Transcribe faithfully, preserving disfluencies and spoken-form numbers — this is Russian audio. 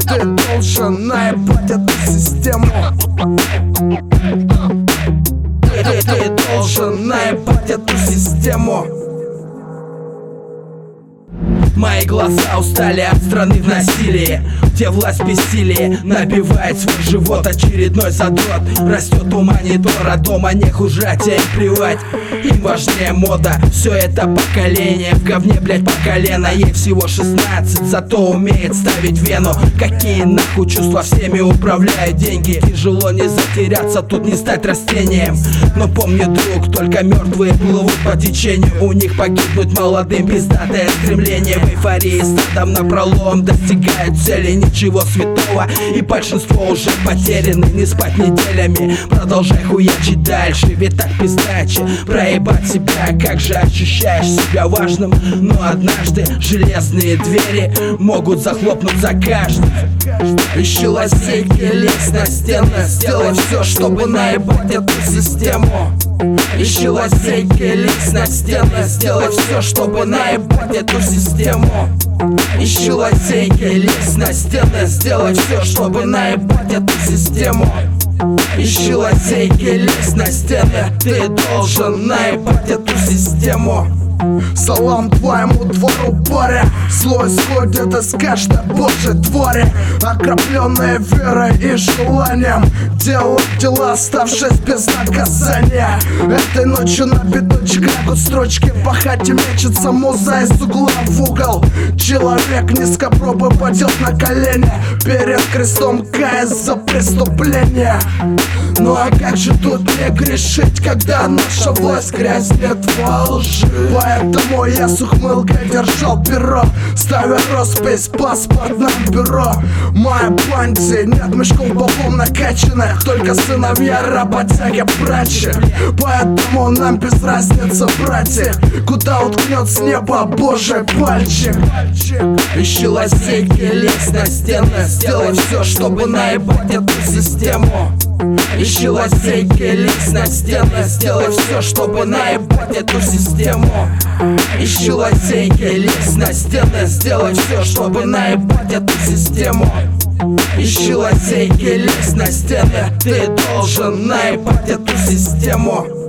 ты должен наебать эту систему. Ты, ты, ты должен наебать эту систему. Мои глаза устали от страны в насилии, где власть бессилие набивает свой живот очередной задрот. Растет у монитора дома, не хужать, а им плевать. Им важнее мода, все это поколение в говне, блять, по колено. Ей всего шестнадцать, зато умеет ставить вену. Какие нахуй чувства, всеми управляют деньги. Тяжело не затеряться, тут не стать растением. Но помни, друг, только мертвые плывут по течению. У них погибнуть молодым пиздатое стремление. В эйфории стадом напролом достигают цели, ничего святого, и большинство уже потеряны. Не спать неделями, продолжай хуячить дальше, ведь так пиздаче. Проебать себя, как же ощущаешь себя важным. Но однажды железные двери могут захлопнуться каждый. Ищи лазейки, лезь на стены, сделай все, чтобы наебать эту систему. Ищи лазейки, лезь на стены, сделай все, чтобы наебать эту систему. Ищи лазейки, лезь на стены, сделай все, чтобы наебать эту систему. Ищи лазейки, лезь на стены, ты должен наебать эту систему. Салам твоему двору, паря. Зло исходит из каждой божьей твари, окропленная верой и желанием делать дела, оставшись без наказания. Этой ночью на бедочек лягут строчки, по хате мечется муза из угла в угол. Человек низкопробы падет на колени перед крестом, каясь за преступление. Ну а как же тут не грешить, когда наша власть грязнет во лжи? Поэтому я с ухмылкой держал перо, ставя роспись паспорт на бюро. Моя панти, нет мешков баблом накачанных, только сыновья работяги прачек. Поэтому нам без разницы, братья, куда уткнет с неба божий пальчик. Ищи лазейки, лезь на стены, сделай все, чтобы наебать эту систему. Ищи лазейки, лезь на стены, сделай все, чтобы наебать эту систему. Ищи лазейки, лезь на стены, сделай все, чтобы наебать эту систему. Ищи лазейки, лезь на стены, ты должен наебать эту систему.